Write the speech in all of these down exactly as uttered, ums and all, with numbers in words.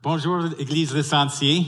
Bonjour, Église Le Sentier,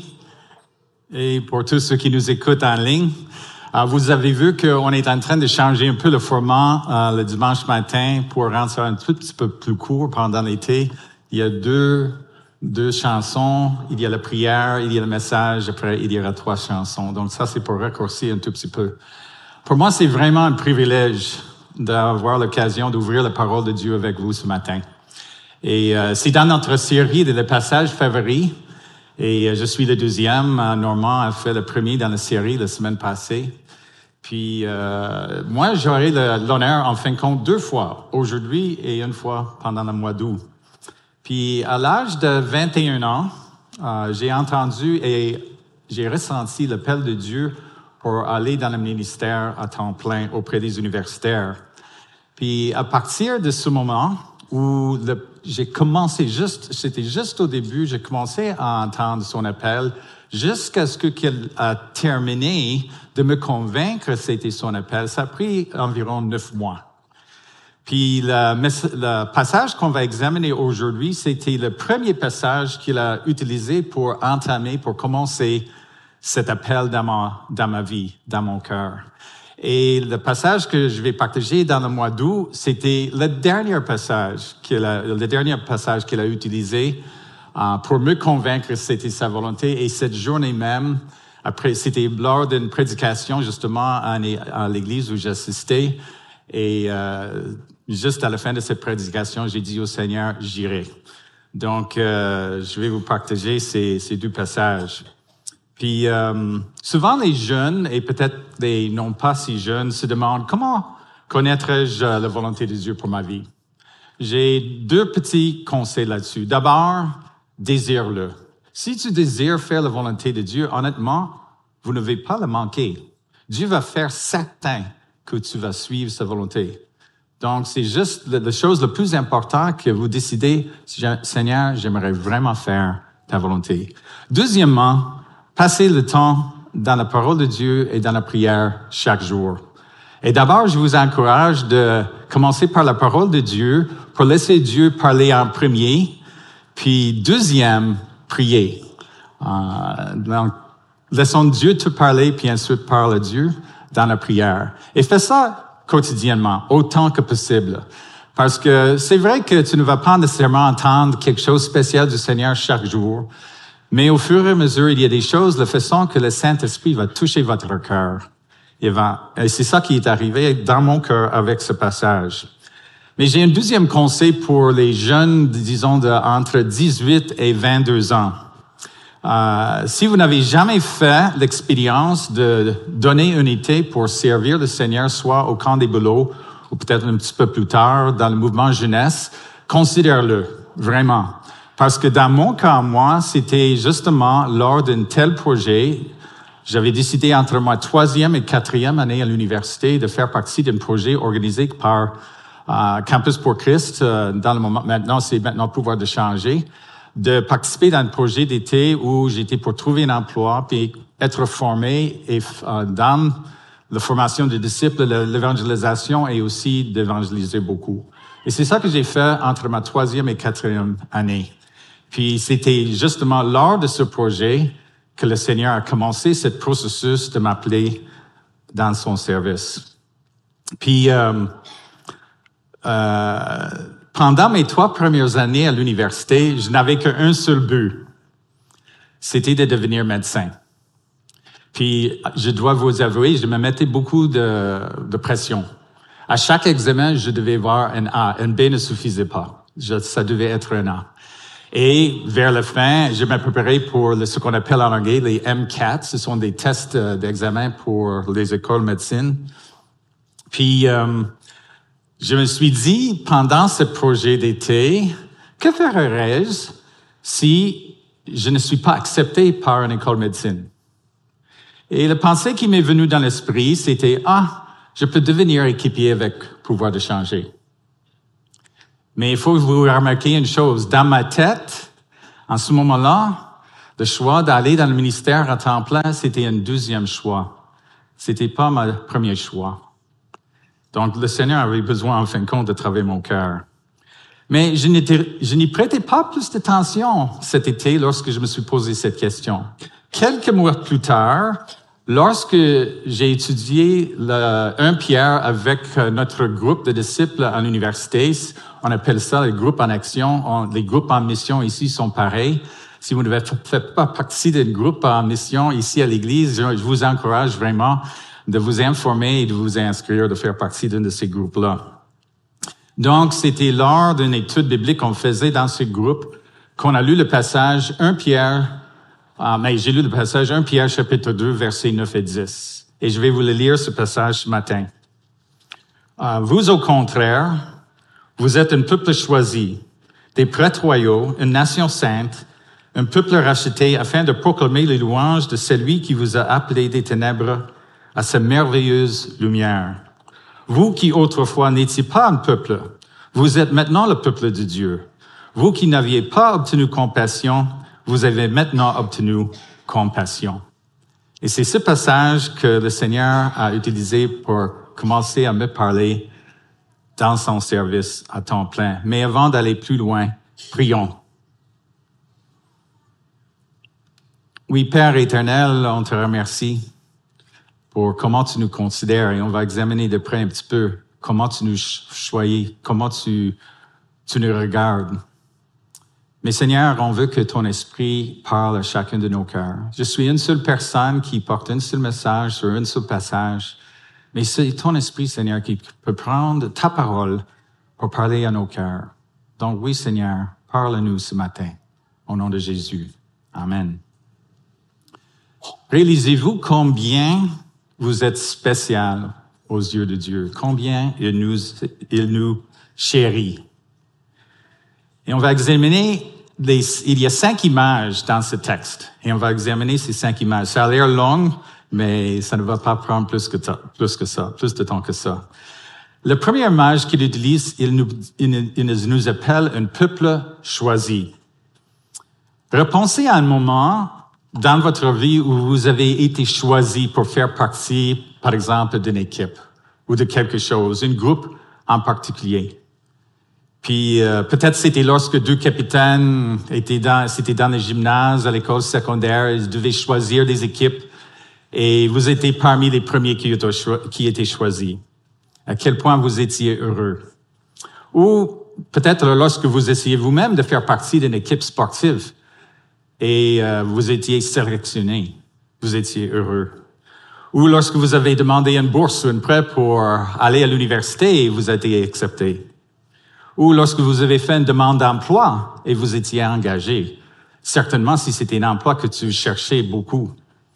et pour tous ceux qui nous écoutent en ligne. Euh, vous avez vu qu'on est en train de changer un peu le format euh, le dimanche matin pour rendre ça un tout petit peu plus court pendant l'été. Il y a deux, deux chansons, il y a la prière, il y a le message, après il y aura trois chansons. Donc ça, c'est pour raccourcir un tout petit peu. Pour moi, c'est vraiment un privilège d'avoir l'occasion d'ouvrir la parole de Dieu avec vous ce matin. Et euh, c'est dans notre série de le passage favori. Et euh, je suis le deuxième. Normand a fait le premier dans la série la semaine passée. Puis euh, moi, j'aurai l'honneur, en fin de compte, deux fois, aujourd'hui et une fois pendant le mois d'août. Puis à l'âge de vingt et un ans, euh, j'ai entendu et j'ai ressenti l'appel de Dieu pour aller dans le ministère à temps plein auprès des universitaires. Puis à partir de ce moment où le, j'ai commencé juste, c'était juste au début, j'ai commencé à entendre son appel jusqu'à ce que qu'il a terminé de me convaincre que c'était son appel. Ça a pris environ neuf mois. Puis le, le passage qu'on va examiner aujourd'hui, c'était le premier passage qu'il a utilisé pour entamer, pour commencer cet appel dans ma, dans ma vie, dans mon cœur. Et le passage que je vais partager dans le mois d'août, c'était le dernier passage qu'il a, le dernier passage qu'il a utilisé euh, pour me convaincre que c'était sa volonté. Et cette journée même, après, c'était lors d'une prédication justement à, à l'église où j'assistais. Et euh, juste à la fin de cette prédication, j'ai dit au Seigneur, j'irai. Donc, euh, je vais vous partager ces, ces deux passages. Puis euh, souvent les jeunes, et peut-être les non pas si jeunes, se demandent comment connaîtrais-je la volonté de Dieu pour ma vie. J'ai deux petits conseils là-dessus. D'abord, désire-le. Si tu désires faire la volonté de Dieu, honnêtement, vous ne devez pas le manquer. Dieu va faire certain que tu vas suivre sa volonté. Donc, c'est juste la, la chose la plus importante que vous décidez, Seigneur, j'aimerais vraiment faire ta volonté. Deuxièmement, passez le temps dans la parole de Dieu et dans la prière chaque jour. Et d'abord, je vous encourage de commencer par la parole de Dieu pour laisser Dieu parler en premier, puis deuxième, prier. Euh, donc, laissons Dieu te parler, puis ensuite parle à Dieu dans la prière. Et fais ça quotidiennement, autant que possible. Parce que c'est vrai que tu ne vas pas nécessairement entendre quelque chose de spécial du Seigneur chaque jour, mais au fur et à mesure, il y a des choses, la façon que le Saint-Esprit va toucher votre cœur. Et, va, et c'est ça qui est arrivé dans mon cœur avec ce passage. Mais j'ai un deuxième conseil pour les jeunes, disons, de, entre dix-huit et vingt-deux ans. Euh, si vous n'avez jamais fait l'expérience de donner un été pour servir le Seigneur, soit au camp des Boulots, ou peut-être un petit peu plus tard dans le mouvement jeunesse, considère-le, vraiment. Parce que dans mon cas, moi, c'était justement lors d'un tel projet, j'avais décidé entre ma troisième et quatrième année à l'université de faire partie d'un projet organisé par euh, Campus pour Christ, euh, dans le moment, maintenant, c'est maintenant le pouvoir de changer, de participer dans un projet d'été où j'étais pour trouver un emploi, puis être formé et euh, dans la formation des disciples, l'évangélisation et aussi d'évangéliser beaucoup. Et c'est ça que j'ai fait entre ma troisième et quatrième année. Puis c'était justement lors de ce projet que le Seigneur a commencé ce processus de m'appeler dans son service. Puis euh, euh, pendant mes trois premières années à l'université, je n'avais qu'un seul but, c'était de devenir médecin. Puis je dois vous avouer, je me mettais beaucoup de, de pression. À chaque examen, je devais avoir un A. Un B ne suffisait pas. Je, ça devait être un A. Et vers la fin, je me préparais pour le, ce qu'on appelle en anglais les M quatre. Ce sont des tests d'examen pour les écoles de médecine. Puis, euh, je me suis dit, pendant ce projet d'été, que ferais-je si je ne suis pas accepté par une école de médecine? Et la pensée qui m'est venue dans l'esprit, c'était, ah, je peux devenir équipier avec pouvoir de changer. Mais il faut que vous remarquiez une chose. Dans ma tête, en ce moment-là, le choix d'aller dans le ministère à temps plein, c'était un deuxième choix. C'était pas mon premier choix. Donc, le Seigneur avait besoin, en fin de compte, de travailler mon cœur. Mais je n'étais, je n'y prêtais pas plus d'attention cet été lorsque je me suis posé cette question. Quelques mois plus tard, lorsque j'ai étudié le premier Pierre avec notre groupe de disciples à l'université, on appelle ça les groupes en action. On, les groupes en mission ici sont pareils. Si vous ne faites pas partie d'un groupe en mission ici à l'Église, je, je vous encourage vraiment de vous informer et de vous inscrire, de faire partie d'un de ces groupes-là. Donc, c'était lors d'une étude biblique qu'on faisait dans ce groupe qu'on a lu le passage premier Pierre, ah, mais j'ai lu le passage premier Pierre chapitre deux, versets neuf et dix. Et je vais vous le lire, ce passage, ce matin. Ah, vous, au contraire, vous êtes un peuple choisi, des prêtres royaux, une nation sainte, un peuple racheté afin de proclamer les louanges de celui qui vous a appelé des ténèbres à sa merveilleuse lumière. Vous qui autrefois n'étiez pas un peuple, vous êtes maintenant le peuple de Dieu. Vous qui n'aviez pas obtenu compassion, vous avez maintenant obtenu compassion. Et c'est ce passage que le Seigneur a utilisé pour commencer à me parler dans son service à temps plein. Mais avant d'aller plus loin, prions. Oui, Père éternel, on te remercie pour comment tu nous considères et on va examiner de près un petit peu comment tu nous choisis, comment tu, tu nous regardes. Mais Seigneur, on veut que ton esprit parle à chacun de nos cœurs. Je suis une seule personne qui porte un seul message sur un seul passage, mais c'est ton esprit, Seigneur, qui peut prendre ta parole pour parler à nos cœurs. Donc oui, Seigneur, parle à nous ce matin, au nom de Jésus. Amen. Réalisez-vous combien vous êtes spécial aux yeux de Dieu, combien il nous, il nous chérit. Et on va examiner, les, il y a cinq images dans ce texte, et on va examiner ces cinq images. Ça a l'air long, mais ça ne va pas prendre plus que, ça, plus que ça, plus de temps que ça. La première image qu'il utilise, il nous, il, il nous appelle un peuple choisi. Repensez à un moment dans votre vie où vous avez été choisi pour faire partie, par exemple, d'une équipe ou de quelque chose, un groupe en particulier. Puis euh, peut-être c'était lorsque deux capitaines étaient dans, c'était dans le gymnase à l'école secondaire, ils devaient choisir des équipes et vous étiez parmi les premiers qui étaient, cho- qui étaient choisis. À quel point vous étiez heureux. Ou peut-être lorsque vous essayez vous-même de faire partie d'une équipe sportive. Et euh, vous étiez sélectionné, vous étiez heureux. Ou lorsque vous avez demandé une bourse ou un prêt pour aller à l'université et vous avez été accepté. Ou lorsque vous avez fait une demande d'emploi et vous étiez engagé. Certainement si c'était un emploi que tu cherchais beaucoup.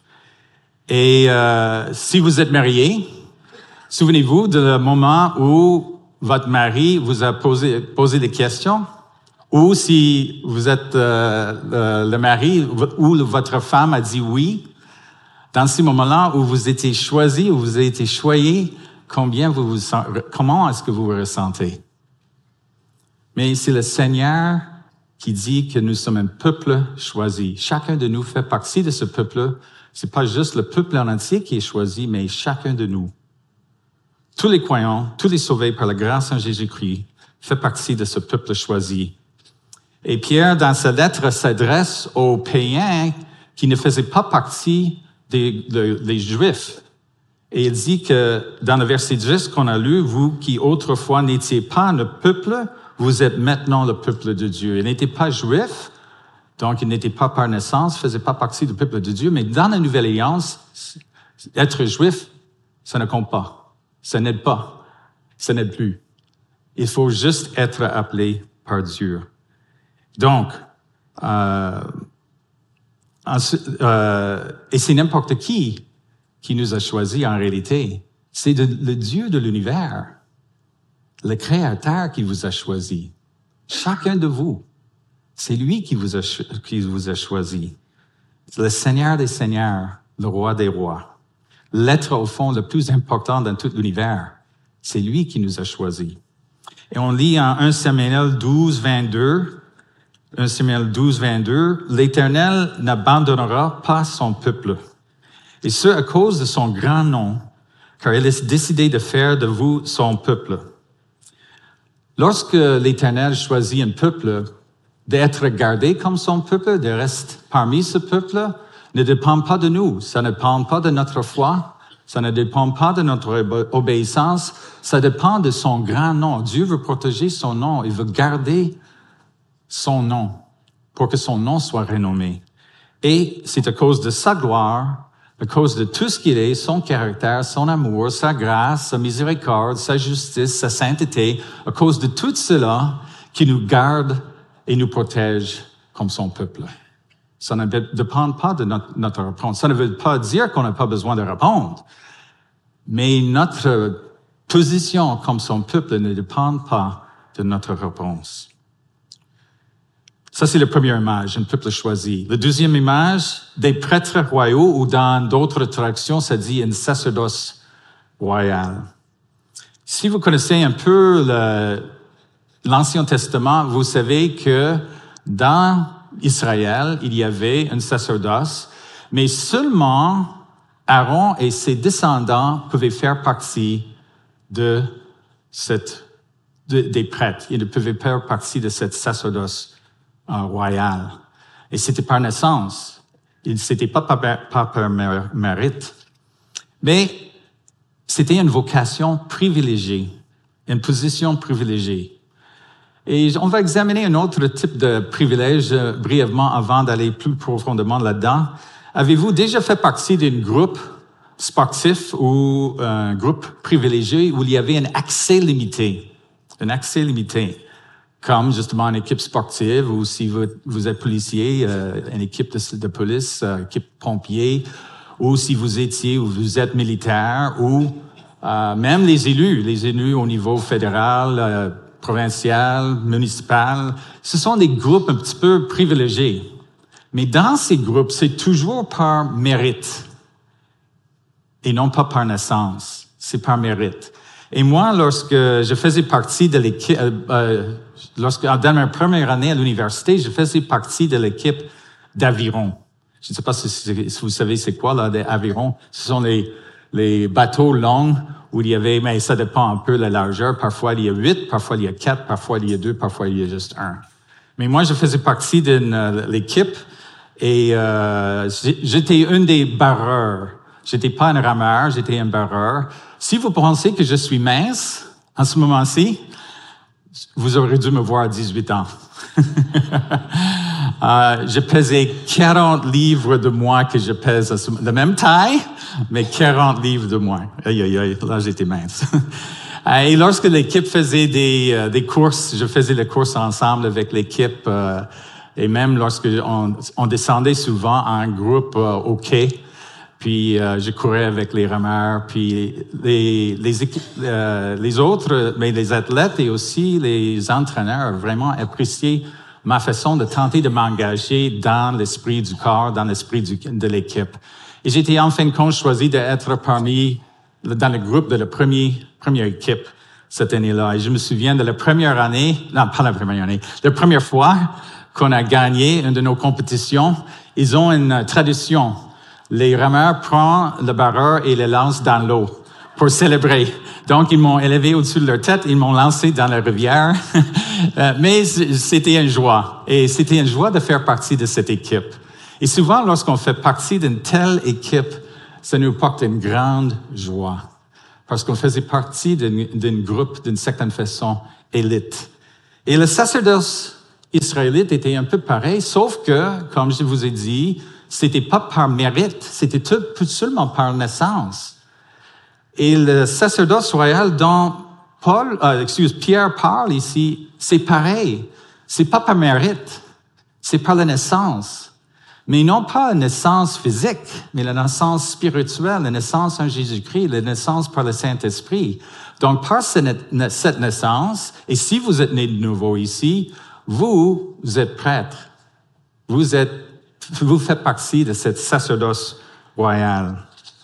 Et euh, si vous êtes marié, souvenez-vous du moment où votre mari vous a posé, posé des questions. Ou si vous êtes euh, le, le mari ou votre femme a dit oui, dans ces moments-là où vous étiez choisi, où vous avez été choyé, combien vous vous comment est-ce que vous vous ressentez? Mais c'est le Seigneur qui dit que nous sommes un peuple choisi. Chacun de nous fait partie de ce peuple. C'est pas juste le peuple en entier qui est choisi, mais chacun de nous. Tous les croyants, tous les sauvés par la grâce en Jésus-Christ, fait partie de ce peuple choisi. Et Pierre, dans sa lettre, s'adresse aux païens qui ne faisaient pas partie des, des, des Juifs. Et il dit que dans le verset dix qu'on a lu, vous qui autrefois n'étiez pas le peuple, vous êtes maintenant le peuple de Dieu. Il n'était pas juif, donc il n'était pas par naissance, faisait pas partie du peuple de Dieu, mais dans la Nouvelle Alliance, être juif, ça ne compte pas. Ça n'aide pas. Ça n'aide plus. Il faut juste être appelé par Dieu. Donc, euh, euh, et c'est n'importe qui qui nous a choisis en réalité. C'est de, le Dieu de l'univers, le Créateur qui vous a choisi. Chacun de vous, c'est lui qui vous a, qui vous a choisi. C'est le Seigneur des Seigneurs, le Roi des Rois. L'être au fond le plus important dans tout l'univers, c'est lui qui nous a choisis. Et on lit en premier Samuel douze, vingt-deux, premier Samuel douze, vingt-deux, « L'Éternel n'abandonnera pas son peuple, et ce à cause de son grand nom, car il a décidé de faire de vous son peuple. » Lorsque l'Éternel choisit un peuple d'être gardé comme son peuple, de rester parmi ce peuple, ne dépend pas de nous. Ça ne dépend pas de notre foi. Ça ne dépend pas de notre obéissance. Ça dépend de son grand nom. Dieu veut protéger son nom. Il veut garder son nom pour que son nom soit renommé. Et c'est à cause de sa gloire, à cause de tout ce qu'il est, son caractère, son amour, sa grâce, sa miséricorde, sa justice, sa sainteté, à cause de tout cela qui nous garde et nous protège comme son peuple. Ça ne dépend pas de notre, notre réponse. Ça ne veut pas dire qu'on n'a pas besoin de répondre. Mais notre position comme son peuple ne dépend pas de notre réponse. Ça, c'est la première image, un peuple choisi. La deuxième image, des prêtres royaux, ou dans d'autres traductions, ça dit un sacerdoce royal. Si vous connaissez un peu le, l'Ancien Testament, vous savez que dans Israël, il y avait un sacerdoce, mais seulement Aaron et ses descendants pouvaient faire partie de cette, de, des prêtres. Ils ne pouvaient faire partie de cette sacerdoce euh, royal. Et c'était par naissance. C'était pas par, pas par mérite. Mais c'était une vocation privilégiée, une position privilégiée. Et on va examiner un autre type de privilège euh, brièvement avant d'aller plus profondément là-dedans. Avez-vous déjà fait partie d'un groupe sportif ou un groupe privilégié où il y avait un accès limité? Un accès limité, comme justement une équipe sportive ou si vous, vous êtes policier, euh, une équipe de, de police, euh, équipe pompier, ou si vous étiez ou vous êtes militaire, ou euh, même les élus, les élus au niveau fédéral, euh, provincial, municipal, ce sont des groupes un petit peu privilégiés. Mais dans ces groupes, c'est toujours par mérite et non pas par naissance. C'est par mérite. Et moi, lorsque je faisais partie de l'équipe, euh, euh, lorsque dans ma première année à l'université, je faisais partie de l'équipe d'aviron. Je ne sais pas si, si vous savez c'est quoi là, des avirons. Ce sont les les bateaux longs où il y avait, mais ça dépend un peu de la largeur. Parfois il y a huit, parfois il y a quatre, parfois il y a deux, parfois il y a juste un. Mais moi, je faisais partie de euh, l'équipe et euh, j'étais une des barreurs. J'étais pas un rameur, j'étais un barreur. Si vous pensez que je suis mince en ce moment-ci, vous aurez dû me voir à dix-huit ans. euh, je pesais quarante livres de moins que je pèse à ce moment. La même taille, mais quarante livres de moins. Aïe, aïe, aïe, là j'étais mince. Et lorsque l'équipe faisait des, euh, des courses, je faisais les courses ensemble avec l'équipe. Euh, et même lorsque on, on descendait souvent en groupe euh, au quai, puis euh, je courais avec les rameurs, puis les les, équipes, euh, les autres, mais les athlètes et aussi les entraîneurs vraiment appréciaient ma façon de tenter de m'engager dans l'esprit du corps, dans l'esprit du, de l'équipe. Et j'étais en fin de compte choisi d'être parmi dans le groupe de la première première équipe cette année-là. Et je me souviens de la première année, non pas la première année, la première fois qu'on a gagné une de nos compétitions. Ils ont une tradition. Les rameurs prennent le barreur et le lancent dans l'eau pour célébrer. Donc, ils m'ont élevé au-dessus de leur tête, ils m'ont lancé dans la rivière. Mais c'était une joie. Et c'était une joie de faire partie de cette équipe. Et souvent, lorsqu'on fait partie d'une telle équipe, ça nous porte une grande joie. Parce qu'on faisait partie d'un groupe, d'une certaine façon, élite. Et le sacerdoce israélite était un peu pareil, sauf que, comme je vous ai dit, c'était pas par mérite, c'était tout seulement par naissance. Et le sacerdoce royal dont Paul, euh, excuse, Pierre parle ici, c'est pareil. C'est pas par mérite, c'est par la naissance. Mais non pas la naissance physique, mais la naissance spirituelle, la naissance en Jésus-Christ, la naissance par le Saint-Esprit. Donc, par cette naissance, et si vous êtes né de nouveau ici, vous, vous êtes prêtre. Vous êtes Vous faites partie de cette sacerdoce royal.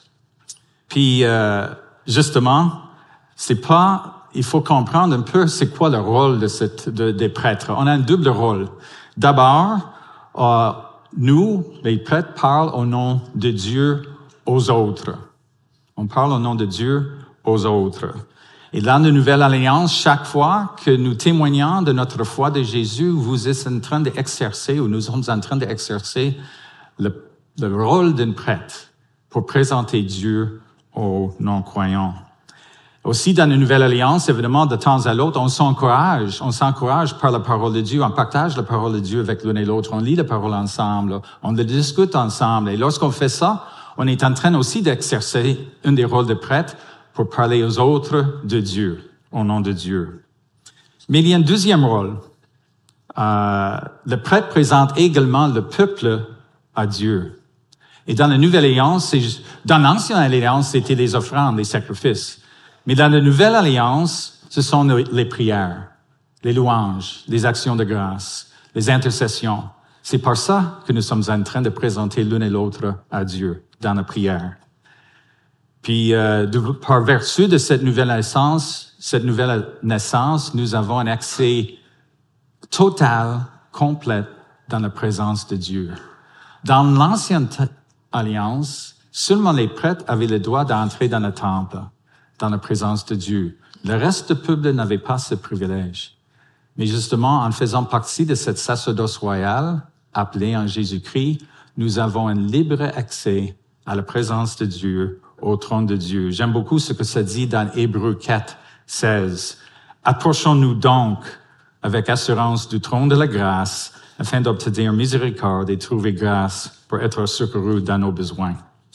Puis, euh, justement, c'est pas, il faut comprendre un peu c'est quoi le rôle de cette, de, des prêtres. On a un double rôle. D'abord, euh, nous, les prêtres, parlent au nom de Dieu aux autres. On parle au nom de Dieu aux autres. Et dans la Nouvelle Alliance, chaque fois que nous témoignons de notre foi de Jésus, vous êtes en train d'exercer, ou nous sommes en train d'exercer le, le rôle d'un prêtre pour présenter Dieu aux non-croyants. Aussi, dans la Nouvelle Alliance, évidemment, de temps à l'autre, on s'encourage. On s'encourage par la parole de Dieu. On partage la parole de Dieu avec l'un et l'autre. On lit la parole ensemble. On le discute ensemble. Et lorsqu'on fait ça, on est en train aussi d'exercer un des rôles de prêtre pour parler aux autres de Dieu, au nom de Dieu. Mais il y a un deuxième rôle. Euh, le prêtre présente également le peuple à Dieu. Et dans la Nouvelle Alliance, dans l'Ancienne Alliance, c'était les offrandes, les sacrifices. Mais dans la Nouvelle Alliance, ce sont les prières, les louanges, les actions de grâce, les intercessions. C'est par ça que nous sommes en train de présenter l'un et l'autre à Dieu dans la prière. Puis, euh, de, par vertu de cette nouvelle naissance, cette nouvelle naissance, nous avons un accès total, complet dans la présence de Dieu. Dans l'Ancienne Alliance, seulement les prêtres avaient le droit d'entrer dans le temple, dans la présence de Dieu. Le reste du peuple n'avait pas ce privilège. Mais justement, en faisant partie de cette sacerdoce royale, appelée en Jésus-Christ, nous avons un libre accès à la présence de Dieu, au trône de Dieu. J'aime beaucoup ce que ça dit dans Hébreux quatre, seize. Approchons-nous donc avec assurance du trône de la grâce, afin d'obtenir miséricorde et trouver grâce pour être secourus dans nos besoins.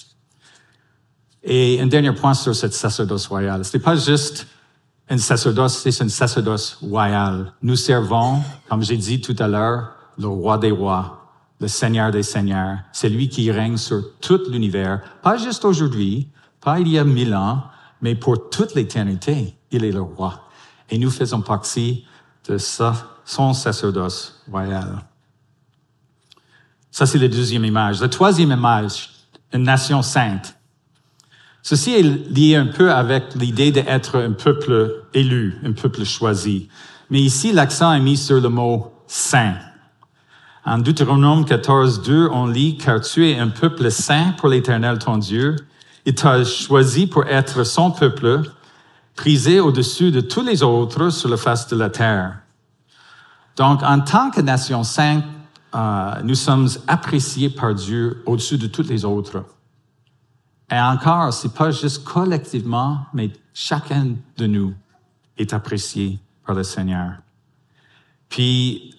Et un dernier point sur cette sacerdoce royale. Ce n'est pas juste un sacerdoce, c'est un sacerdoce royal. Nous servons, comme j'ai dit tout à l'heure, le roi des rois, le Seigneur des seigneurs. C'est lui qui règne sur tout l'univers. Pas juste aujourd'hui, pas il y a mille ans, mais pour toute l'éternité, il est le roi. Et nous faisons partie de ça, son sacerdoce royal. Ça, c'est la deuxième image. La troisième image, une nation sainte. Ceci est lié un peu avec l'idée d'être un peuple élu, un peuple choisi. Mais ici, l'accent est mis sur le mot « saint ». En Deutéronome quatorze, deux, on lit « Car tu es un peuple saint pour l'Éternel ton Dieu. Il t'a choisi pour être son peuple, prisé au-dessus de tous les autres sur la face de la terre. » Donc, en tant que nation sainte, euh, nous sommes appréciés par Dieu au-dessus de tous les autres. Et encore, c'est pas juste collectivement, mais chacun de nous est apprécié par le Seigneur. Puis,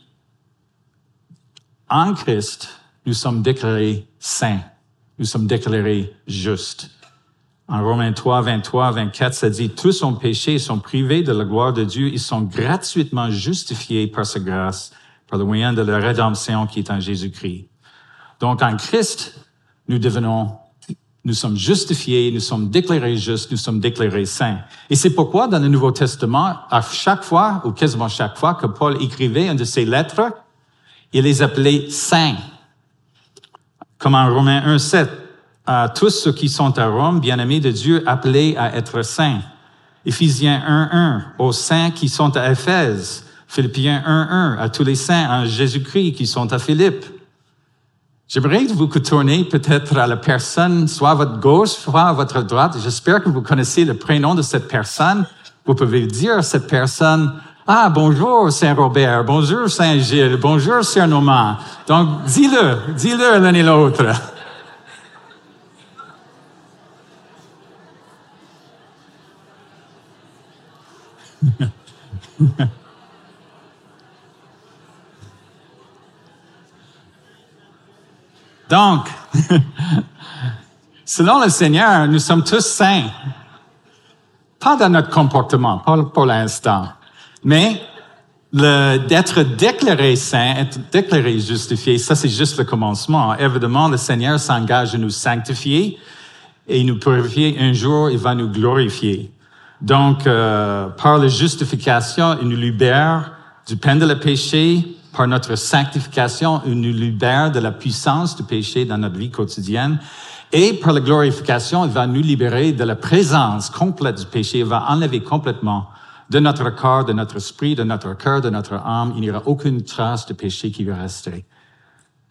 en Christ, nous sommes déclarés saints. Nous sommes déclarés justes. En Romains trois, vingt-trois, vingt-quatre, ça dit « Tous ont péché et sont privés de la gloire de Dieu. Ils sont gratuitement justifiés par sa grâce, par le moyen de la rédemption qui est en Jésus-Christ. » Donc, en Christ, nous devenons Nous sommes justifiés, nous sommes déclarés justes, nous sommes déclarés saints. Et c'est pourquoi, dans le Nouveau Testament, à chaque fois, ou quasiment chaque fois, que Paul écrivait une de ses lettres, il les appelait saints. Comme en Romains un, sept, à tous ceux qui sont à Rome, bien-aimés de Dieu, appelés à être saints. Éphésiens un, un, aux saints qui sont à Éphèse. Philippiens un, un, à tous les saints en Jésus-Christ qui sont à Philippe. J'aimerais que vous tourniez peut-être à la personne, soit à votre gauche, soit à votre droite. J'espère que vous connaissez le prénom de cette personne. Vous pouvez dire à cette personne, « Ah, bonjour Saint-Robert, bonjour Saint-Gilles, bonjour Saint-Normand. » Donc, dis-le, dis-le l'un et l'autre. Donc, selon le Seigneur, nous sommes tous saints. Pas dans notre comportement, pas pour l'instant. Mais le, d'être déclaré saint, être déclaré justifié, ça c'est juste le commencement. Évidemment, le Seigneur s'engage à nous sanctifier et nous purifier. Un jour, il va nous glorifier. Donc, euh, par la justification, il nous libère du peine de le péché. Par notre sanctification, il nous libère de la puissance du péché dans notre vie quotidienne. Et par la glorification, il va nous libérer de la présence complète du péché. Il va enlever complètement de notre corps, de notre esprit, de notre cœur, de notre âme. Il n'y aura aucune trace de péché qui va rester.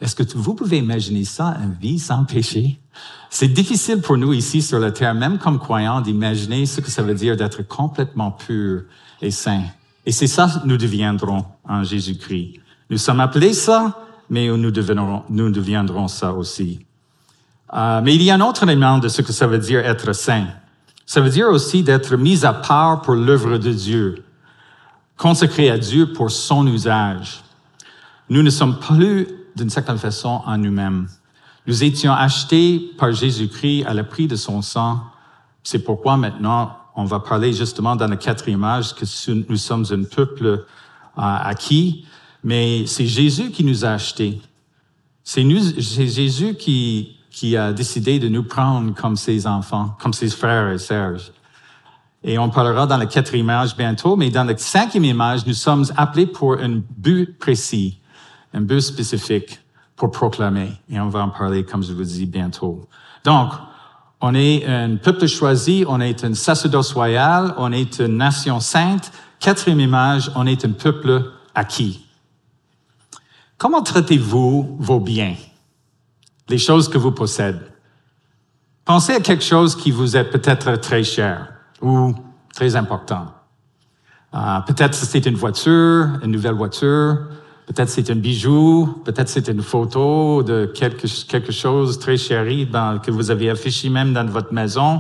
Est-ce que vous pouvez imaginer ça, une vie sans péché? C'est difficile pour nous ici sur la terre, même comme croyants, d'imaginer ce que ça veut dire d'être complètement pur et saint. Et c'est ça que nous deviendrons en Jésus-Christ. Nous sommes appelés ça, mais nous deviendrons, nous deviendrons ça aussi. Euh, mais il y a un autre élément de ce que ça veut dire être saint. Ça veut dire aussi d'être mis à part pour l'œuvre de Dieu, consacré à Dieu pour son usage. Nous ne sommes plus, d'une certaine façon, en nous-mêmes. Nous étions achetés par Jésus-Christ à le prix de son sang. C'est pourquoi maintenant, on va parler justement dans le quatrième âge que nous sommes un peuple euh, acquis, mais c'est Jésus qui nous a achetés. C'est, nous, c'est Jésus qui, qui a décidé de nous prendre comme ses enfants, comme ses frères et sœurs. Et on parlera dans le quatrième âge bientôt, mais dans le cinquième âge, nous sommes appelés pour un but précis, un but spécifique pour proclamer. Et on va en parler, comme je vous dis, bientôt. Donc, on est un peuple choisi, on est un sacerdoce royal, on est une nation sainte. Quatrième image, on est un peuple acquis. Comment traitez-vous vos biens, les choses que vous possédez? Pensez à quelque chose qui vous est peut-être très cher ou très important. Euh, peut-être c'est une voiture, une nouvelle voiture. Peut-être c'est un bijou, peut-être c'est une photo de quelque, quelque chose très chéri dans, que vous avez affiché même dans votre maison.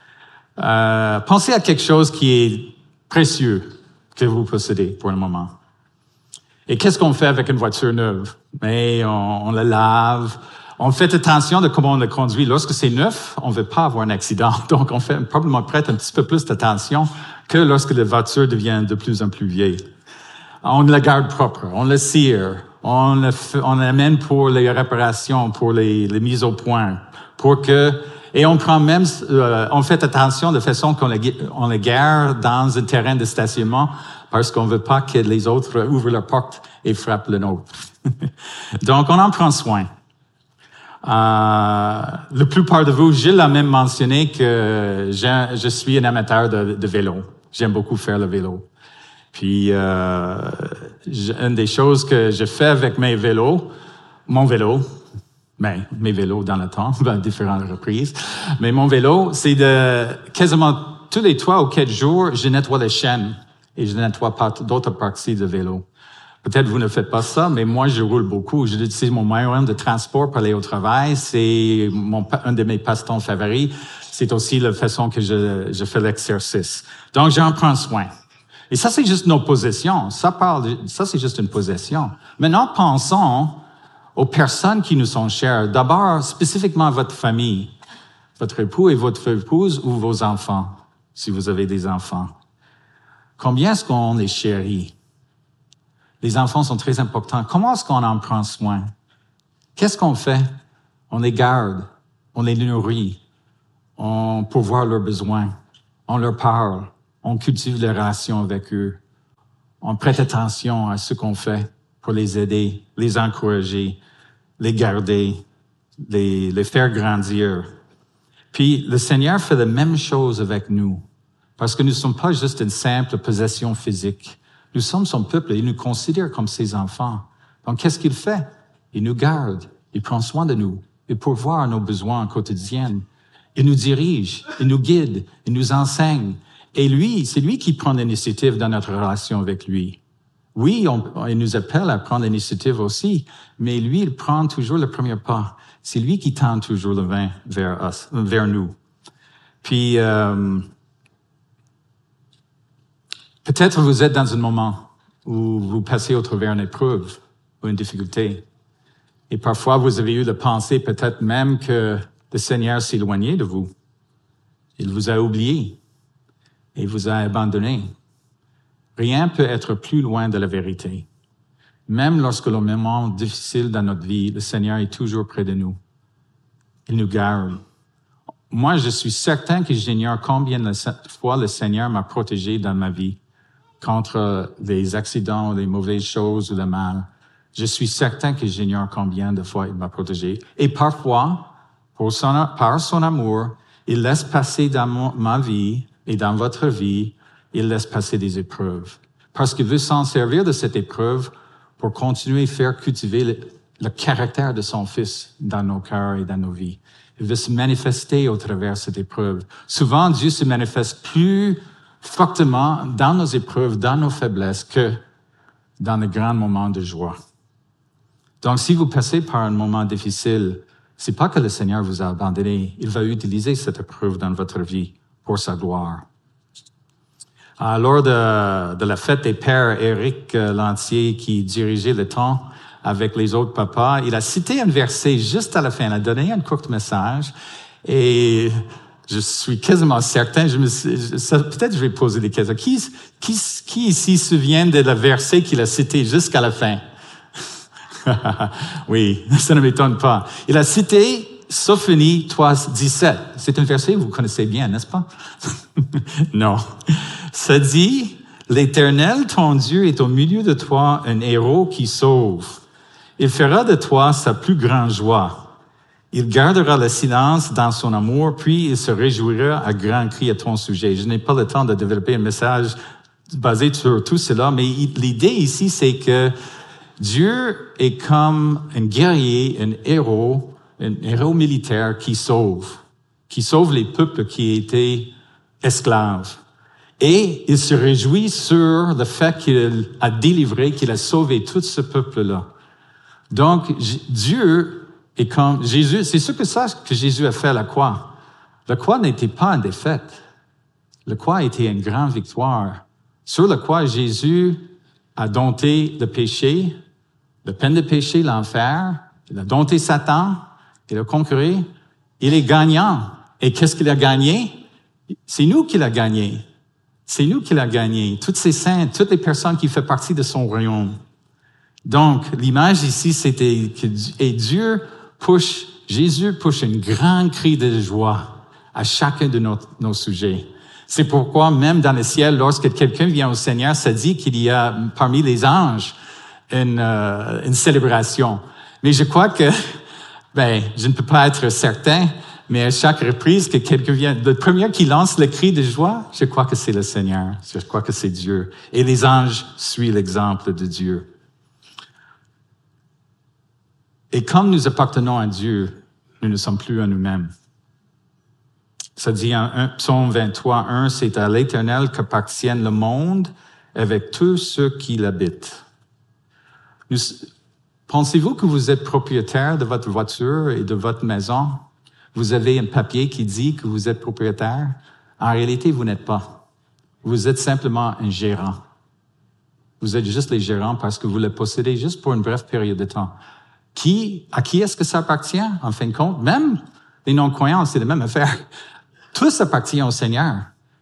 Euh, pensez à quelque chose qui est précieux que vous possédez pour le moment. Et qu'est-ce qu'on fait avec une voiture neuve? Mais on, on la lave. On fait attention de comment on la conduit. Lorsque c'est neuf, on ne veut pas avoir un accident. Donc, on fait probablement prête un petit peu plus d'attention que lorsque la voiture devient de plus en plus vieille. On la garde propre, on la cire, on la on l'amène pour les réparations, pour les, les mises au point, pour que et on prend même euh, on fait attention de façon qu'on la on la garde dans un terrain de stationnement parce qu'on veut pas que les autres ouvrent leur porte et frappent le nôtre. Donc on en prend soin. Euh, la plupart de vous, Gilles a même mentionné que je, je suis un amateur de, de vélo. J'aime beaucoup faire le vélo. Puis, euh, une des choses que je fais avec mes vélos, mon vélo, ben, mes vélos dans le temps, à différentes reprises, mais mon vélo, c'est de quasiment tous les trois ou quatre jours, je nettoie les chaînes et je nettoie pas d'autres parties de vélo. Peut-être vous ne faites pas ça, mais moi, je roule beaucoup. J'utilise mon moyen de transport pour aller au travail. C'est mon, un de mes passe-temps favoris. C'est aussi la façon que je, je fais l'exercice. Donc, j'en prends soin. Et ça, c'est juste nos possessions. Ça parle, de, ça, c'est juste une possession. Maintenant, pensons aux personnes qui nous sont chères. D'abord, spécifiquement à votre famille, votre époux et votre épouse ou vos enfants, si vous avez des enfants. Combien est-ce qu'on les chérit? Les enfants sont très importants. Comment est-ce qu'on en prend soin? Qu'est-ce qu'on fait? On les garde, on les nourrit, on pourvoit leurs besoins, on leur parle. On cultive les relations avec eux. On prête attention à ce qu'on fait pour les aider, les encourager, les garder, les, les faire grandir. Puis, le Seigneur fait la même chose avec nous. Parce que nous ne sommes pas juste une simple possession physique. Nous sommes son peuple et il nous considère comme ses enfants. Donc, qu'est-ce qu'il fait? Il nous garde. Il prend soin de nous. Il pourvoit à nos besoins quotidiens. Il nous dirige. Il nous guide. Il nous enseigne. Et lui, c'est lui qui prend l'initiative dans notre relation avec lui. Oui, on, il nous appelle à prendre l'initiative aussi, mais lui, il prend toujours le premier pas. C'est lui qui tend toujours le vin vers us, vers nous. Puis, euh, peut-être vous êtes dans un moment où vous passez au travers une épreuve ou une difficulté. Et parfois, vous avez eu la pensée peut-être même que le Seigneur s'est éloigné de vous. Il vous a oublié. Et vous a abandonné. Rien peut être plus loin de la vérité. Même lorsque le moment difficile dans notre vie, le Seigneur est toujours près de nous. Il nous garde. Moi, je suis certain que j'ignore combien de fois le Seigneur m'a protégé dans ma vie contre les accidents, les mauvaises choses ou le mal. Je suis certain que j'ignore combien de fois il m'a protégé. Et parfois, pour son, par son amour, il laisse passer dans mon, ma vie et dans votre vie, il laisse passer des épreuves. Parce qu'il veut s'en servir de cette épreuve pour continuer à faire cultiver le caractère de son Fils dans nos cœurs et dans nos vies. Il veut se manifester au travers de cette épreuve. Souvent, Dieu se manifeste plus fortement dans nos épreuves, dans nos faiblesses, que dans les grands moments de joie. Donc, si vous passez par un moment difficile, c'est pas que le Seigneur vous a abandonné. Il va utiliser cette épreuve dans votre vie pour sa gloire. Euh, lors de, de la fête des pères, Éric Lantier, qui dirigeait le temps avec les autres papas, il a cité un verset juste à la fin. Il a donné un court message et je suis quasiment certain, je me, je, peut-être je vais poser des questions. Qui, qui, qui ici se souvient de la verset qu'il a cité jusqu'à la fin? Oui, ça ne m'étonne pas. Il a cité Sophonie trois, dix-sept. C'est un verset que vous connaissez bien, n'est-ce pas? Non. Ça dit, « L'Éternel, ton Dieu, est au milieu de toi un héros qui sauve. Il fera de toi sa plus grande joie. Il gardera le silence dans son amour, puis il se réjouira à grands cris à ton sujet. » Je n'ai pas le temps de développer un message basé sur tout cela, mais l'idée ici, c'est que Dieu est comme un guerrier, un héros, un héros militaire qui sauve, qui sauve les peuples qui étaient esclaves. Et il se réjouit sur le fait qu'il a délivré, qu'il a sauvé tout ce peuple-là. Donc, Dieu est comme Jésus. C'est ce que ça que Jésus a fait à la croix. La croix n'était pas une défaite. La croix était une grande victoire. Sur la croix, Jésus a dompté le péché, la peine de péché, l'enfer. Il a dompté Satan. Il a conquéré. Il est gagnant. Et qu'est-ce qu'il a gagné? C'est nous qui l'a gagné. C'est nous qui l'a gagné. Toutes ces saints, toutes les personnes qui font partie de son royaume. Donc, l'image ici, c'était que et Dieu push, Jésus push un grand cri de joie à chacun de nos, nos sujets. C'est pourquoi, même dans le ciel, lorsque quelqu'un vient au Seigneur, ça dit qu'il y a parmi les anges une, euh, une célébration. Mais je crois que, ben, je ne peux pas être certain, mais à chaque reprise que quelqu'un vient, le premier qui lance le cri de joie, je crois que c'est le Seigneur. Je crois que c'est Dieu. Et les anges suivent l'exemple de Dieu. Et comme nous appartenons à Dieu, nous ne sommes plus à nous-mêmes. Ça dit en Psaume vingt-trois, un, c'est à l'Éternel qu'appartient le monde avec tous ceux qui l'habitent. Nous, pensez-vous que vous êtes propriétaire de votre voiture et de votre maison? Vous avez un papier qui dit que vous êtes propriétaire? En réalité, vous n'êtes pas. Vous êtes simplement un gérant. Vous êtes juste les gérants parce que vous le possédez juste pour une brève période de temps. Qui, à qui est-ce que ça appartient, en fin de compte? Même les non-croyants, c'est la même affaire. Tout appartient au Seigneur.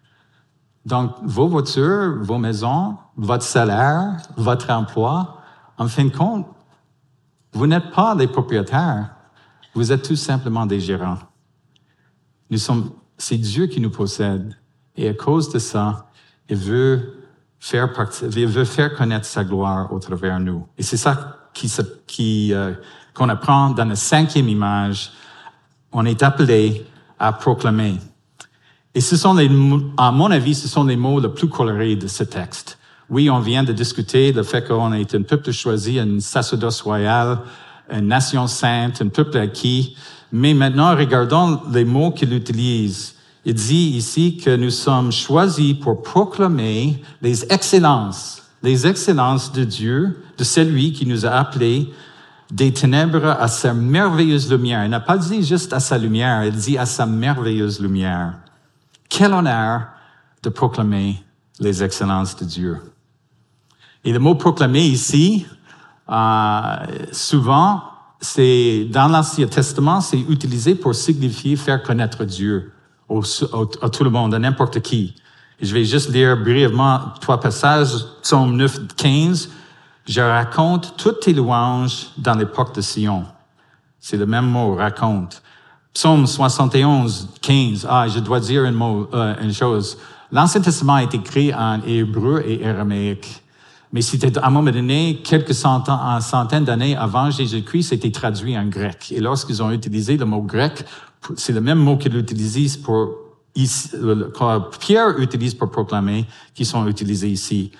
Donc, vos voitures, vos maisons, votre salaire, votre emploi, en fin de compte, vous n'êtes pas des propriétaires. Vous êtes tout simplement des gérants. Nous sommes, c'est Dieu qui nous possède. Et à cause de ça, il veut faire partie, il veut faire connaître sa gloire au travers de nous. Et c'est ça qui, qui, euh, qu'on apprend dans la cinquième image. On est appelé à proclamer. Et ce sont les, à mon avis, ce sont les mots les plus colorés de ce texte. Oui, on vient de discuter le fait qu'on est un peuple choisi, un sacerdoce royal, une nation sainte, un peuple acquis. Mais maintenant, regardons les mots qu'il utilise. Il dit ici que nous sommes choisis pour proclamer les excellences, les excellences de Dieu, de celui qui nous a appelés des ténèbres à sa merveilleuse lumière. Il n'a pas dit juste à sa lumière, il dit à sa merveilleuse lumière. Quel honneur de proclamer les excellences de Dieu. Et le mot proclamer ici, euh, souvent, c'est dans l'Ancien Testament, c'est utilisé pour signifier faire connaître Dieu au, au, à tout le monde, à n'importe qui. Et je vais juste lire brièvement trois passages. Psaume neuf, quinze. Je raconte toutes tes louanges dans les portes de Sion. C'est le même mot, raconte. Psaume soixante et onze, quinze. Ah, je dois dire un mot, euh, une chose. L'Ancien Testament est écrit en hébreu et araméique. Mais c'était, à un moment donné, quelques centaines, centaines d'années avant Jésus-Christ, c'était traduit en grec. Et lorsqu'ils ont utilisé le mot grec, c'est le même mot qu'ils utilisent pour, ici, que Pierre utilise pour proclamer, qui sont utilisés ici.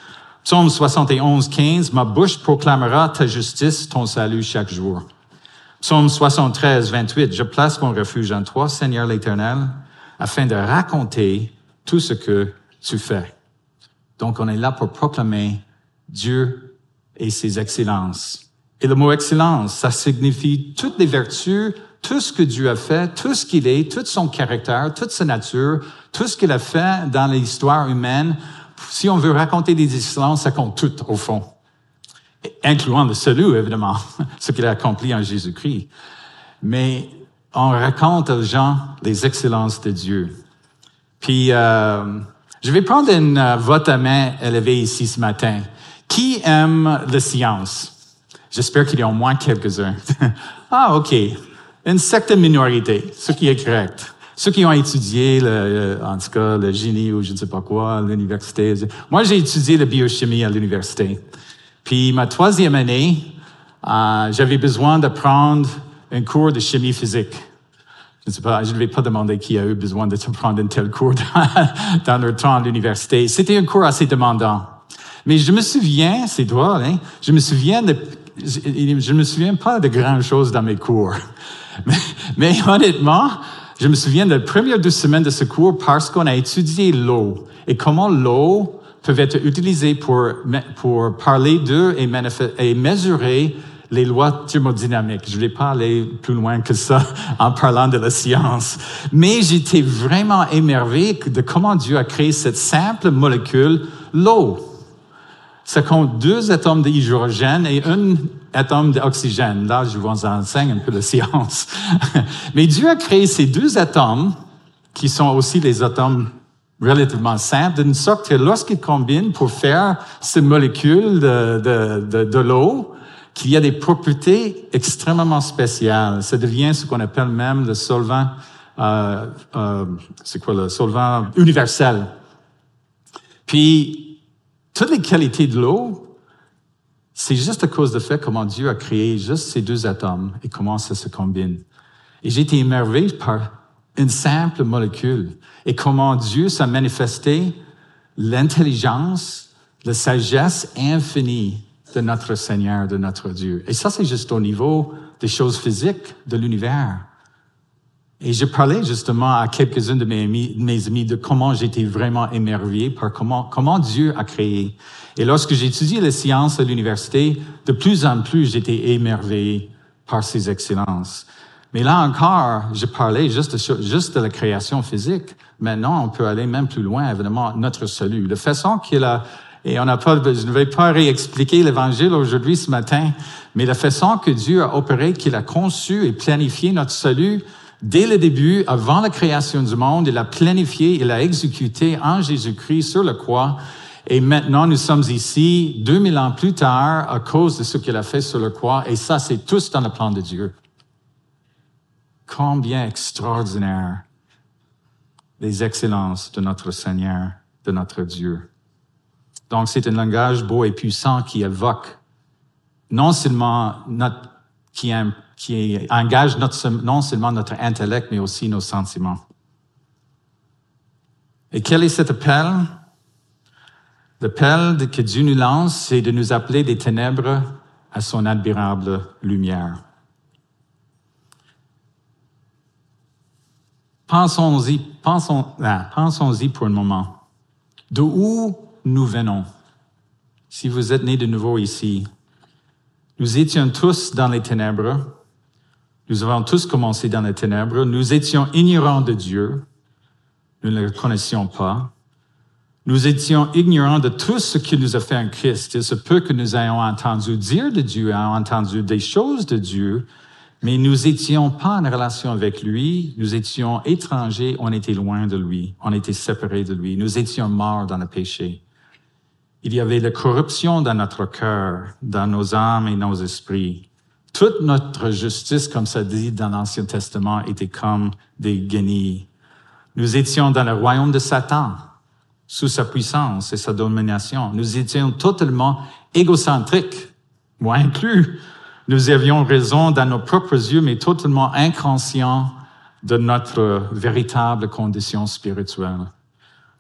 Psaume soixante et onze, quinze, « Ma bouche proclamera ta justice, ton salut chaque jour. » Psaume soixante-treize, vingt-huit, « Je place mon refuge en toi, Seigneur l'Éternel, afin de raconter tout ce que tu fais. » Donc, on est là pour proclamer Dieu et ses excellences. Et le mot « excellence », ça signifie toutes les vertus, tout ce que Dieu a fait, tout ce qu'il est, tout son caractère, toute sa nature, tout ce qu'il a fait dans l'histoire humaine. Si on veut raconter des excellences, ça compte tout, au fond. Incluant le salut, évidemment, ce qu'il a accompli en Jésus-Christ. Mais on raconte aux gens les excellences de Dieu. Puis, euh, je vais prendre une euh, vote à main élevée ici ce matin. Qui aime la science? J'espère qu'il y a au moins quelques-uns. Ah, OK. Une certaine minorité, ce qui est correct. Ceux qui ont étudié, le, en tout cas, le génie ou je ne sais pas quoi à l'université. Moi, j'ai étudié la biochimie à l'université. Puis, ma troisième année, euh, j'avais besoin de prendre un cours de chimie physique. Je ne sais pas, je ne vais pas demander qui a eu besoin de prendre un tel cours dans, dans leur temps à l'université. C'était un cours assez demandant. Mais je me souviens, c'est drôle, hein? Je me souviens de, je, je me souviens pas de grand chose dans mes cours. Mais, mais honnêtement, je me souviens de la première deux semaines de ce cours parce qu'on a étudié l'eau et comment l'eau peut être utilisée pour, pour parler d'eux et, et mesurer les lois thermodynamiques. Je ne vais pas aller plus loin que ça en parlant de la science. Mais j'étais vraiment émerveillé de comment Dieu a créé cette simple molécule, l'eau. Ça compte deux atomes d'hydrogène et un atome d'oxygène. Là, je vous enseigne un peu la science. Mais Dieu a créé ces deux atomes, qui sont aussi les atomes relativement simples, d'une sorte que lorsqu'ils combinent pour faire ces molécules de, de, de, de l'eau, qu'il y a des propriétés extrêmement spéciales. Ça devient ce qu'on appelle même le solvant, euh, euh, c'est quoi le solvant universel. Puis, toutes les qualités de l'eau, c'est juste à cause du fait comment Dieu a créé juste ces deux atomes et comment ça se combine. Et j'ai été émerveillé par une simple molécule et comment Dieu s'est manifesté l'intelligence, la sagesse infinie de notre Seigneur, de notre Dieu. Et ça, c'est juste au niveau des choses physiques de l'univers. Et je parlais justement à quelques-uns de mes amis, de mes amis de comment j'étais vraiment émerveillé par comment, comment Dieu a créé. Et lorsque j'ai étudié les sciences à l'université, de plus en plus, j'étais émerveillé par ses excellences. Mais là encore, je parlais juste de, juste de la création physique. Maintenant, on peut aller même plus loin, évidemment, notre salut. La façon qu'il a, et on n'a pas, je ne vais pas réexpliquer l'Évangile aujourd'hui, ce matin, mais la façon que Dieu a opéré, qu'il a conçu et planifié notre salut, dès le début, avant la création du monde, il a planifié, il a exécuté en Jésus-Christ sur la croix. Et maintenant, nous sommes ici, deux mille ans plus tard, à cause de ce qu'il a fait sur la croix. Et ça, c'est tous dans le plan de Dieu. Combien extraordinaire les excellences de notre Seigneur, de notre Dieu. Donc, c'est un langage beau et puissant qui évoque non seulement notre, qui aime qui engage notre, non seulement notre intellect, mais aussi nos sentiments. Et quel est cet appel? L'appel que Dieu nous lance, c'est de nous appeler des ténèbres à son admirable lumière. Pensons-y, pensons, ah, pensons-y pour un moment. De où nous venons? Si vous êtes nés de nouveau ici, nous étions tous dans les ténèbres. Nous avons tous commencé dans les ténèbres. Nous étions ignorants de Dieu. Nous ne le connaissions pas. Nous étions ignorants de tout ce qu'il nous a fait en Christ. Il se peut que nous ayons entendu dire de Dieu, ayons entendu des choses de Dieu, mais nous n'étions pas en relation avec lui. Nous étions étrangers. On était loin de lui. On était séparés de lui. Nous étions morts dans le péché. Il y avait la corruption dans notre cœur, dans nos âmes et nos esprits. Toute notre justice, comme ça dit dans l'Ancien Testament, était comme des guenilles. Nous étions dans le royaume de Satan, sous sa puissance et sa domination. Nous étions totalement égocentriques, moi inclus. Nous avions raison dans nos propres yeux, mais totalement inconscients de notre véritable condition spirituelle.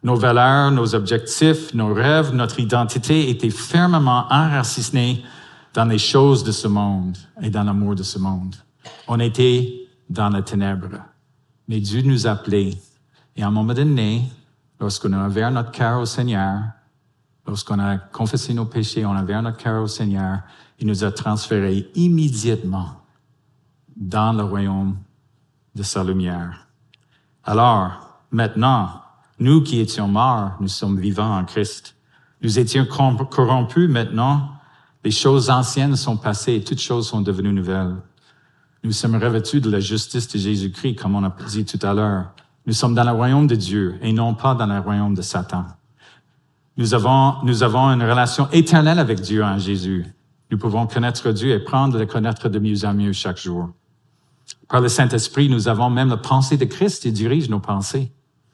Nos valeurs, nos objectifs, nos rêves, notre identité étaient fermement enracinés dans les choses de ce monde et dans l'amour de ce monde. On était dans la ténèbre. Mais Dieu nous appelait. Et à un moment donné, lorsqu'on a ouvert notre cœur au Seigneur, lorsqu'on a confessé nos péchés, on a ouvert notre cœur au Seigneur, il nous a transférés immédiatement dans le royaume de sa lumière. Alors, maintenant, nous qui étions morts, nous sommes vivants en Christ. Nous étions corrompus, maintenant, les choses anciennes sont passées et toutes choses sont devenues nouvelles. Nous sommes revêtus de la justice de Jésus-Christ, comme on a dit tout à l'heure. Nous sommes dans le royaume de Dieu et non pas dans le royaume de Satan. Nous avons, nous avons une relation éternelle avec Dieu en Jésus. Nous pouvons connaître Dieu et prendre à le connaître de mieux en mieux chaque jour. Par le Saint-Esprit, nous avons même la pensée de Christ qui dirige nos pensées.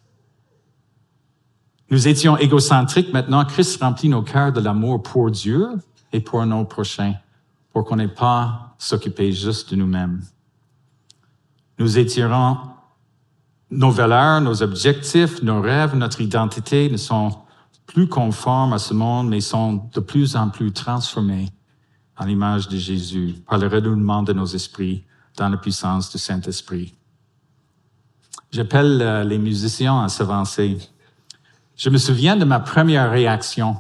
Nous étions égocentriques. Maintenant, Christ remplit nos cœurs de l'amour pour Dieu et pour nos prochains, pour qu'on n'ait pas s'occuper juste de nous-mêmes. Nous étions, nos valeurs, nos objectifs, nos rêves, notre identité ne sont plus conformes à ce monde, mais sont de plus en plus transformés à l'image de Jésus par le renouvellement de nos esprits dans la puissance du Saint-Esprit. J'appelle euh, les musiciens à s'avancer. Je me souviens de ma première réaction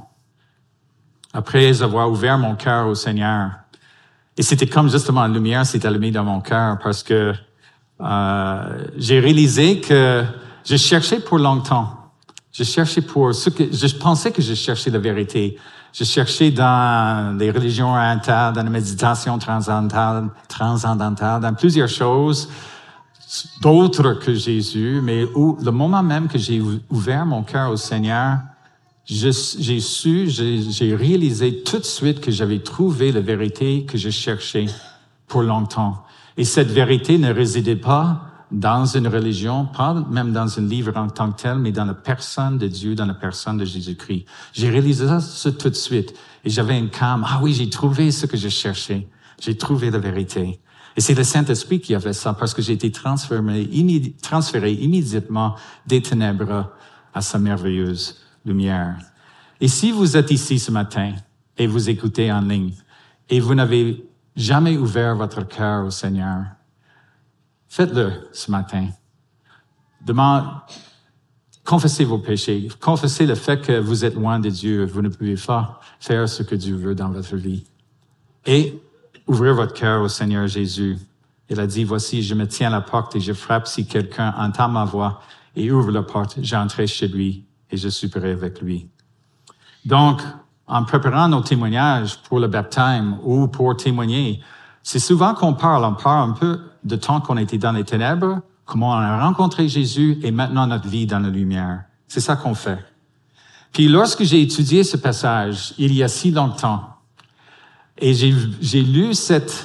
après avoir ouvert mon cœur au Seigneur. Et c'était comme justement la lumière s'est allumée dans mon cœur parce que euh, j'ai réalisé que je cherchais pour longtemps. Je cherchais pour ce que je pensais que je cherchais la vérité. Je cherchais dans les religions orientales, dans la méditation transcendantale, transcendantale, dans plusieurs choses, d'autres que Jésus, mais où le moment même que j'ai ouvert mon cœur au Seigneur, je, j'ai su, j'ai, j'ai réalisé tout de suite que j'avais trouvé la vérité que je cherchais pour longtemps. Et cette vérité ne résidait pas dans une religion, pas même dans un livre en tant que tel, mais dans la personne de Dieu, dans la personne de Jésus-Christ. J'ai réalisé ça tout de suite. Et j'avais une calme. Ah oui, j'ai trouvé ce que je cherchais. J'ai trouvé la vérité. Et c'est le Saint-Esprit qui a fait ça parce que j'ai été transféré, immé- transféré immédiatement des ténèbres à sa merveilleuse lumière. Et si vous êtes ici ce matin et vous écoutez en ligne et vous n'avez jamais ouvert votre cœur au Seigneur, faites-le ce matin. Demande, confessez vos péchés. Confessez le fait que vous êtes loin de Dieu. Vous ne pouvez pas faire ce que Dieu veut dans votre vie. Et ouvrez votre cœur au Seigneur Jésus. Il a dit, voici, je me tiens à la porte et je frappe. Si quelqu'un entend ma voix et ouvre la porte, j'entrerai chez lui et je souperai avec lui. Donc, en préparant nos témoignages pour le baptême ou pour témoigner, c'est souvent qu'on parle, on parle un peu de temps qu'on était dans les ténèbres, comment on a rencontré Jésus et maintenant notre vie dans la lumière. C'est ça qu'on fait. Puis lorsque j'ai étudié ce passage, il y a si longtemps, et j'ai, j'ai lu cette,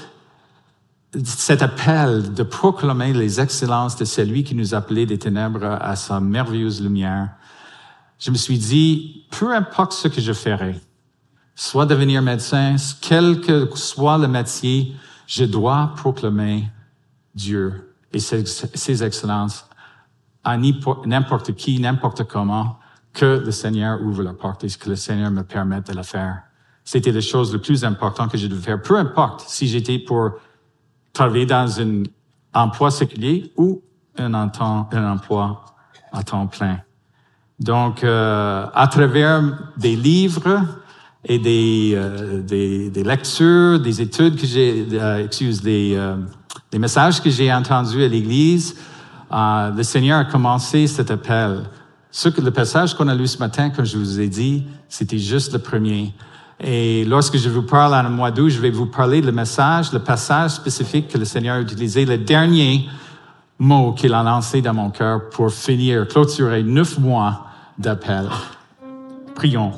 cet appel de proclamer les excellences de celui qui nous appelait des ténèbres à sa merveilleuse lumière, je me suis dit, peu importe ce que je ferai, soit devenir médecin, quel que soit le métier, je dois proclamer Dieu et ses, ses excellences à n'importe qui, n'importe comment, que le Seigneur ouvre la porte et que le Seigneur me permette de le faire. C'était la chose la plus importante que je devais faire, peu importe si j'étais pour travailler dans un emploi séculier ou un, temps, un emploi à temps plein. Donc, euh, à travers des livres et des, euh, des, des lectures, des études que j'ai, euh, excuse, des, euh, des messages que j'ai entendus à l'Église, euh, le Seigneur a commencé cet appel. Ce que, le passage qu'on a lu ce matin, comme je vous ai dit, c'était juste le premier. Et lorsque je vous parle en mois d'août, je vais vous parler du message, le passage spécifique que le Seigneur a utilisé, le dernier mot qu'il a lancé dans mon cœur pour finir, clôturer neuf mois d'appel. Prions.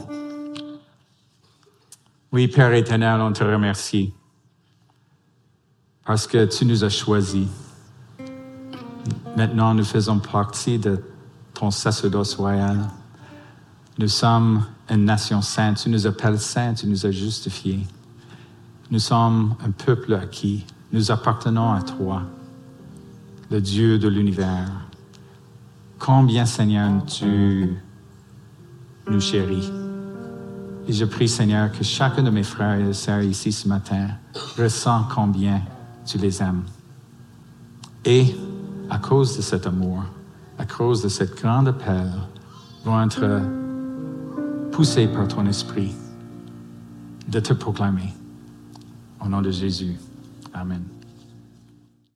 Oui, Père éternel, on te remercie parce que tu nous as choisis. Maintenant, nous faisons partie de ton sacerdoce royal. Nous sommes une nation sainte. Tu nous appelles saints, tu nous as justifiés. Nous sommes un peuple acquis. Nous appartenons à toi, le Dieu de l'univers. Combien, Seigneur, tu nous chérit. Et je prie, Seigneur, que chacun de mes frères et sœurs ici ce matin ressent combien tu les aimes. Et à cause de cet amour, à cause de cette grande appel, vont être poussés par ton esprit de te proclamer. Au nom de Jésus. Amen.